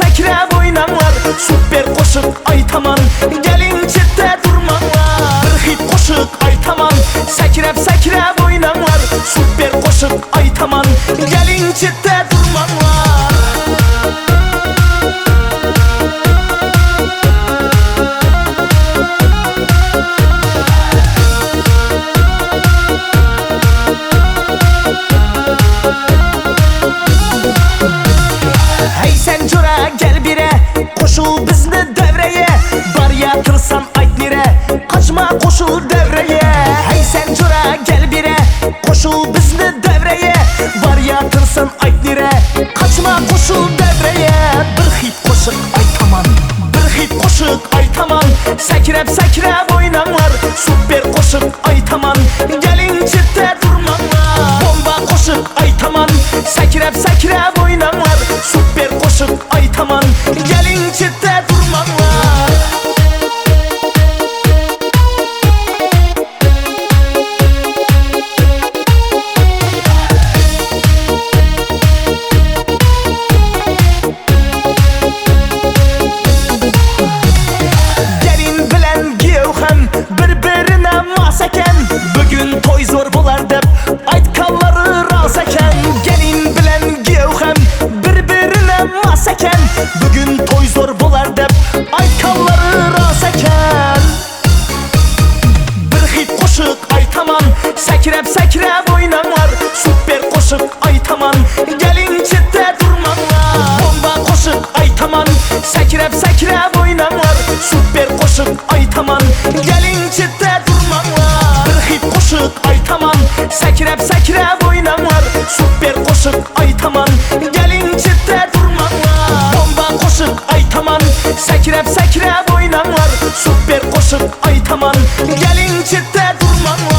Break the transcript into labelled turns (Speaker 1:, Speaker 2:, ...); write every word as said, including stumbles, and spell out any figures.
Speaker 1: səkrəb oynanlar. Super qoşuq aytaman, gəlin çitdə durmanlar. Bir hit qoşuq aytaman, səkrəb səkrəb oynanlar. Super qoşuq aytaman, gəlin çitdə durmanlar. Hey sen cura gel bire, koşul bizni devreye. Var yatırsan ayt nire, kaçma koşul devreye. Hey sen cura gel bire, koşul bizni devreye. Var yatırsan ayt nire, kaçma koşul devreye. Bir hit koşuk aytaman, bir hit koşuk aytaman. Səkrəb səkrəb oynanlar, super koşuk aytaman. Gelin çitdə durmanlar. Bomba koşuk aytaman, səkrəb səkrəb oynanlar. Super koşuq aytaman, gəlin çitdə durmanlar. Gəlin bilən giyevxəm, bir-birinə mas əkən. Bugün toy zor bolar deb aytqanları raz əkən. Gəlin bilən giyevxəm, bir-birinə mas əkən. Bugün toy zor bolar deb aytqanları raz əkən. Bir hit qoşuq aytaman, səkrəb səkrəb oynanlar. Super qoşuq aytaman, gəlin çitdə durmanlar. Bomba qoşuq aytaman, səkrəb səkrəb oynanlar. Super qoşuq aytaman, gəlin çitdə durmanlar. Bir hit qoşuq aytaman, səkrəb səkrəb oynanlar. Super qoşuq aytaman, gəlin çitdə durmanlar. Bomba qoşuq aytaman, səkrəb səkrəb oynanlar. Super qoşuq aytaman, gəlin çitdə durmanlar.